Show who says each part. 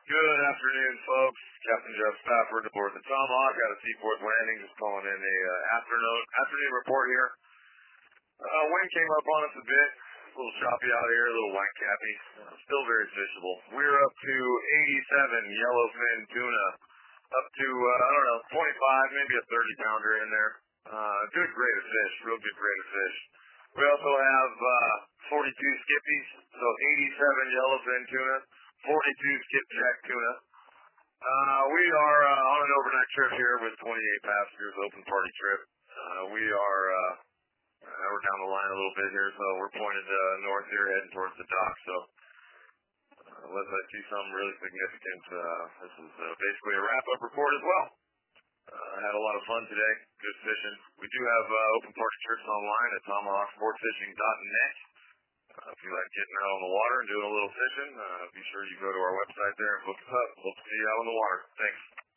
Speaker 1: Good afternoon, folks. Captain Jeff Stafford aboard the Tomahawk out of Seaport Landing, just calling in a afternoon report here. Wind came up on us a bit, a little choppy out here, a little white cappy, still very fishable. We're up to 87 yellowfin tuna, up to, 25, maybe a 30-pounder in there. Good grade of fish, real good grade of fish. We also have 42 skippies, so 87 yellowfin tuna, 42 skipjack tuna. We are on an overnight trip here with 28 passengers, open party trip. We're down the line a little bit here, so we're pointed north here, heading towards the dock. So unless I see something really significant, this is basically a wrap-up report as well. I had a lot of fun today, good fishing. We do have open party trips online at tomahawksportfishing.net. If you like getting out on the water and doing a little fishing, be sure you go to our website there and book us up. Hope to see you out on the water. Thanks.